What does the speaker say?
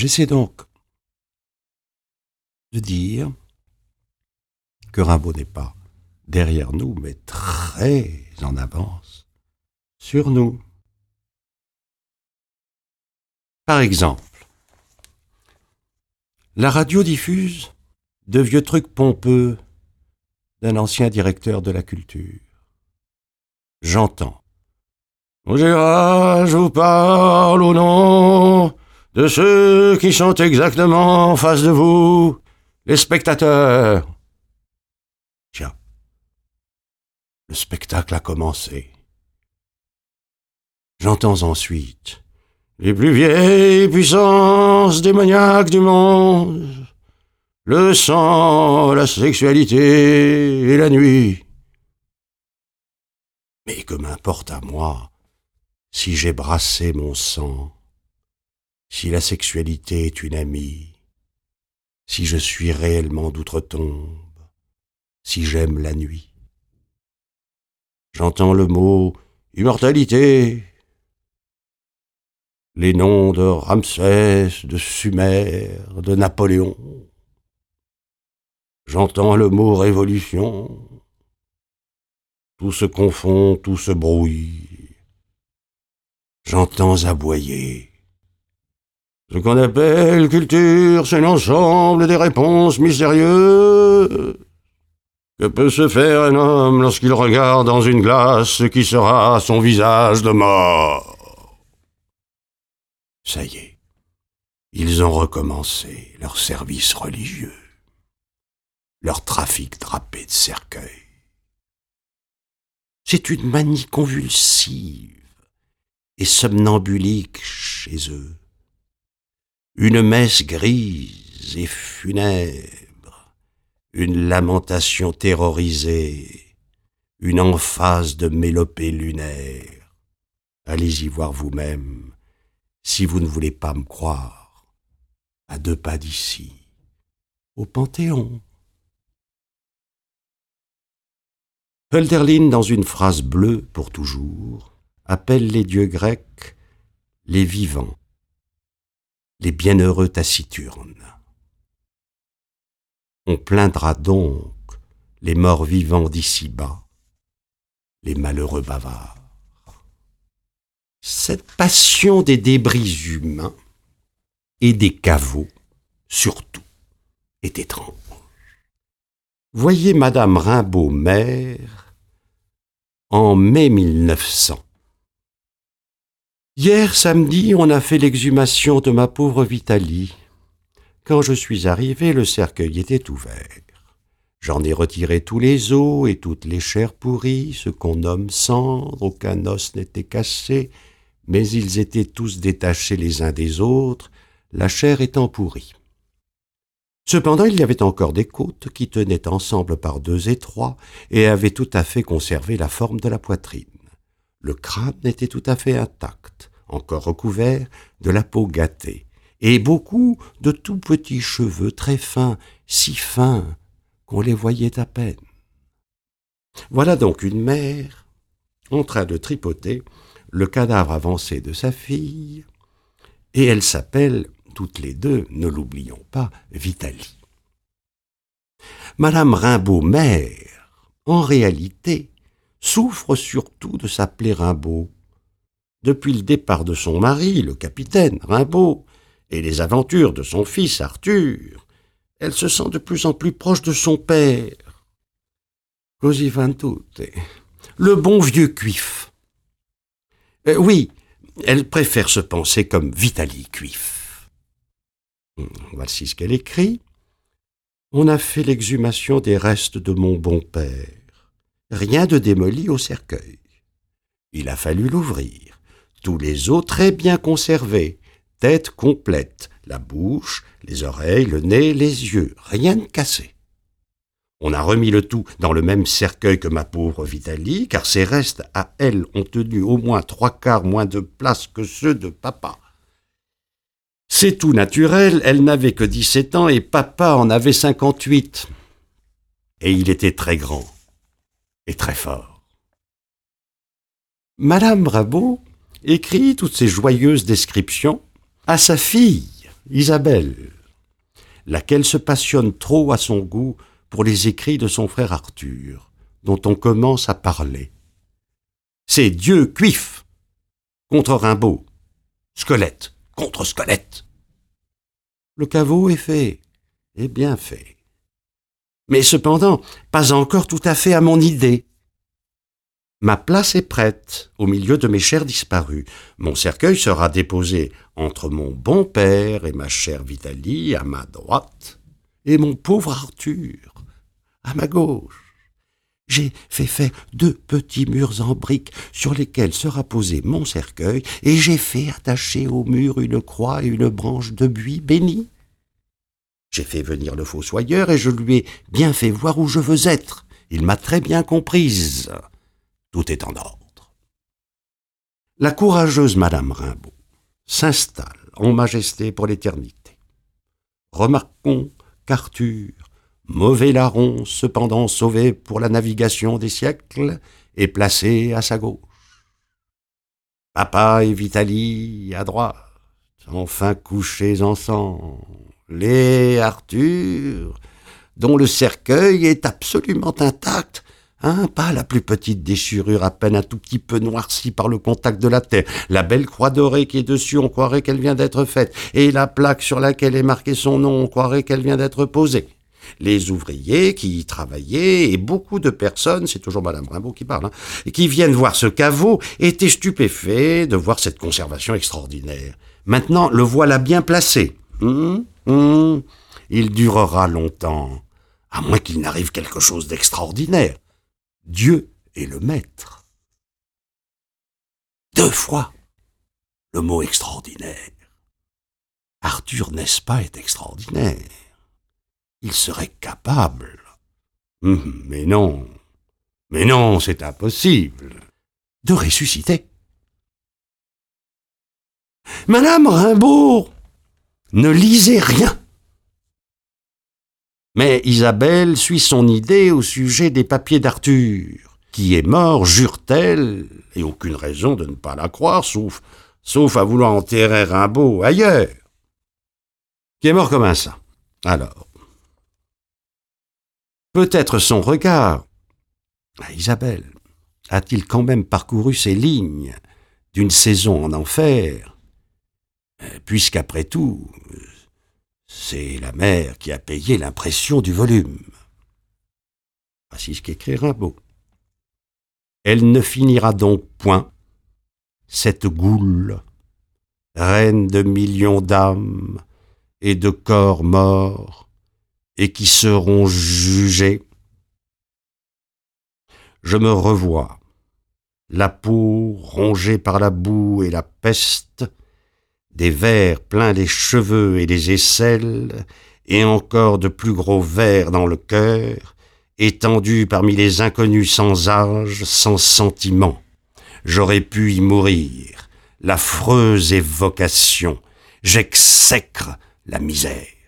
J'essaie donc de dire que Rimbaud n'est pas derrière nous, mais très en avance sur nous. Par exemple, la radio diffuse de vieux trucs pompeux d'un ancien directeur de la culture. J'entends. Je vous parle au nom de ceux qui sont exactement en face de vous, les spectateurs. Tiens, le spectacle a commencé. J'entends ensuite les plus vieilles puissances démoniaques du monde, le sang, la sexualité et la nuit. Mais que m'importe à moi si j'ai brassé mon sang, si la sexualité est une amie, si je suis réellement d'outre-tombe, si j'aime la nuit. J'entends le mot immortalité, les noms de Ramsès, de Sumer, de Napoléon. J'entends le mot révolution. Tout se confond, tout se brouille. J'entends aboyer. Ce qu'on appelle culture, c'est l'ensemble des réponses mystérieuses que peut se faire un homme lorsqu'il regarde dans une glace ce qui sera son visage de mort. Ça y est, ils ont recommencé leur service religieux, leur trafic drapé de cercueils. C'est une manie convulsive et somnambulique chez eux, une messe grise et funèbre, une lamentation terrorisée, une emphase de mélopée lunaire. Allez y voir vous-même, si vous ne voulez pas me croire, à 2 pas d'ici, au Panthéon. Hölderlin, dans une phrase bleue pour toujours, appelle les dieux grecs les vivants, les bienheureux taciturnes. On plaindra donc les morts vivants d'ici-bas, les malheureux bavards. Cette passion des débris humains et des caveaux, surtout, est étrange. Voyez Madame Rimbaud mère en mai 1900. Hier samedi, on a fait l'exhumation de ma pauvre Vitalie. Quand je suis arrivé, le cercueil était ouvert. J'en ai retiré tous les os et toutes les chairs pourries, ce qu'on nomme cendres, aucun os n'était cassé, mais ils étaient tous détachés les uns des autres, la chair étant pourrie. Cependant, il y avait encore des côtes qui tenaient ensemble par 2 étroits et avaient tout à fait conservé la forme de la poitrine. Le crâne était tout à fait intact, encore recouvert de la peau gâtée, et beaucoup de tout petits cheveux très fins, si fins qu'on les voyait à peine. Voilà donc une mère en train de tripoter le cadavre avancé de sa fille, et elles s'appellent toutes les 2, ne l'oublions pas, Vitalie. Madame Rimbaud mère, en réalité, souffre surtout de s'appeler Rimbaud. Depuis le départ de son mari, le capitaine Rimbaud, et les aventures de son fils Arthur, elle se sent de plus en plus proche de son père. Così fan tutte. Le bon vieux Cuif. Oui, elle préfère se penser comme Vitalie Cuif. Voici ce qu'elle écrit. On a fait l'exhumation des restes de mon bon père. Rien de démoli au cercueil. Il a fallu l'ouvrir. Tous les os très bien conservés. Tête complète, la bouche, les oreilles, le nez, les yeux. Rien de cassé. On a remis le tout dans le même cercueil que ma pauvre Vitalie, car ses restes à elle ont tenu au moins 3/4 moins de place que ceux de papa. C'est tout naturel, elle n'avait que 17 ans et papa en avait 58. Et il était très grand et très fort. Madame Rimbaud écrit toutes ces joyeuses descriptions à sa fille, Isabelle, laquelle se passionne trop à son goût pour les écrits de son frère Arthur, dont on commence à parler. C'est Dieu cuif contre Rimbaud, squelette contre squelette. Le caveau est fait, et bien fait. Mais cependant, pas encore tout à fait à mon idée. Ma place est prête, au milieu de mes chers disparus. Mon cercueil sera déposé entre mon bon père et ma chère Vitalie à ma droite, et mon pauvre Arthur à ma gauche. J'ai fait faire 2 petits murs en briques sur lesquels sera posé mon cercueil, et j'ai fait attacher au mur une croix et une branche de buis bénie. J'ai fait venir le fossoyeur et je lui ai bien fait voir où je veux être. Il m'a très bien comprise. Tout est en ordre. La courageuse Madame Rimbaud s'installe en majesté pour l'éternité. Remarquons qu'Arthur, mauvais larron, cependant sauvé pour la navigation des siècles, est placé à sa gauche. Papa et Vitalie à droite, enfin couchés ensemble, et Arthur, dont le cercueil est absolument intact, pas la plus petite déchirure, à peine un tout petit peu noircie par le contact de la terre. La belle croix dorée qui est dessus, on croirait qu'elle vient d'être faite, et la plaque sur laquelle est marqué son nom, on croirait qu'elle vient d'être posée. Les ouvriers qui y travaillaient, et beaucoup de personnes, c'est toujours Madame Rimbaud qui parle, et qui viennent voir ce caveau, étaient stupéfaits de voir cette conservation extraordinaire. Maintenant, le voilà bien placé. Il durera longtemps, à moins qu'il n'arrive quelque chose d'extraordinaire. Dieu est le maître. 2 fois le mot extraordinaire. Arthur, n'est-ce pas, est extraordinaire. Il serait capable. Mais non, c'est impossible. De ressusciter. Madame Rimbaud ne lisait rien. Mais Isabelle suit son idée au sujet des papiers d'Arthur, qui est mort, jure-t-elle, et aucune raison de ne pas la croire, sauf à vouloir enterrer Rimbaud ailleurs, qui est mort comme un saint. Alors, peut-être son regard, à Isabelle, a-t-il quand même parcouru ces lignes d'une saison en enfer, puisqu'après tout, c'est la mère qui a payé l'impression du volume. Voici ce qu'écrit Rimbaud. Elle ne finira donc point, cette goule, reine de millions d'âmes et de corps morts, et qui seront jugés. Je me revois, la peau rongée par la boue et la peste, des vers pleins les cheveux et les aisselles, et encore de plus gros vers dans le cœur, étendus parmi les inconnus sans âge, sans sentiment. J'aurais pu y mourir, l'affreuse évocation, j'exècre la misère.